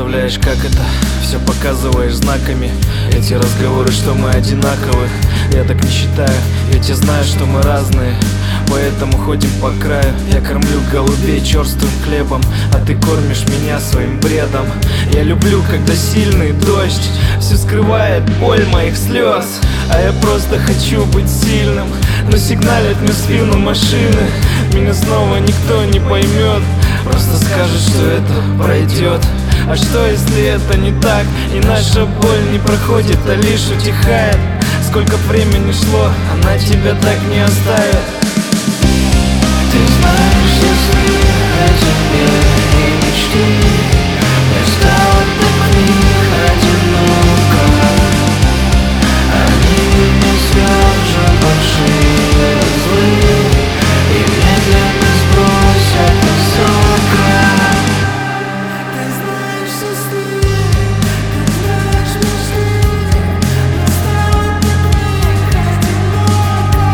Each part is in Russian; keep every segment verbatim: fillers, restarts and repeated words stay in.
представляешь, как это? Все показываешь знаками. Эти разговоры, что мы одинаковы, я так не считаю, ведь я знаю, что мы разные. Поэтому ходим по краю. Я кормлю голубей черствым хлебом, а ты кормишь меня своим бредом. Я люблю, когда сильный дождь все скрывает боль моих слез, а я просто хочу быть сильным. Но сигналит мне в спину машины, меня снова никто не поймет, просто скажет, что это пройдет. А что если это не так, и наша боль не проходит, а лишь утихает? Сколько времени шло, она тебя так не оставит. Ты знаешь, если о тебе и мечты, мне стало так в них одиноко. Они меня свяжут большие узлы и медленно сбросят высоко. Ты знаешь, если, ты знаешь мечты, мне стало так в них одиноко.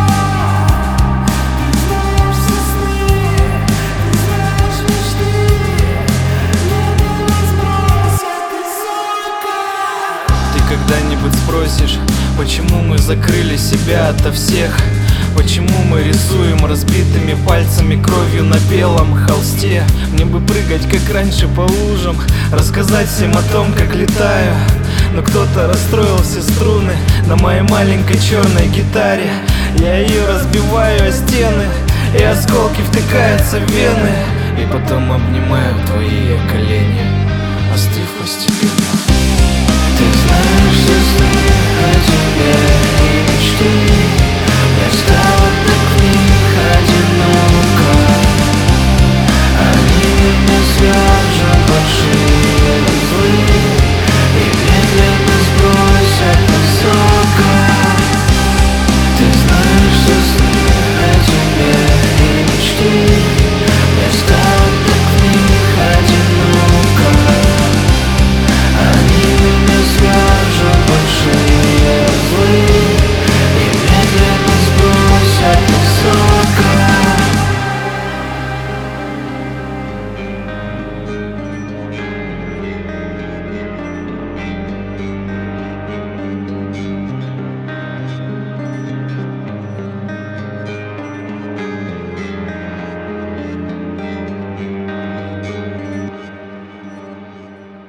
Когда-нибудь спросишь, почему мы закрыли себя ото всех? Почему мы рисуем разбитыми пальцами кровью на белом холсте? Мне бы прыгать, как раньше, по лужам, рассказать всем о том, как летаю. Но кто-то расстроил все струны на моей маленькой черной гитаре. Я ее разбиваю о стены, и осколки втыкаются в вены, и потом обнимаю твои колени, остыв постепенно. Ты знаешь, если о тебе и мечты,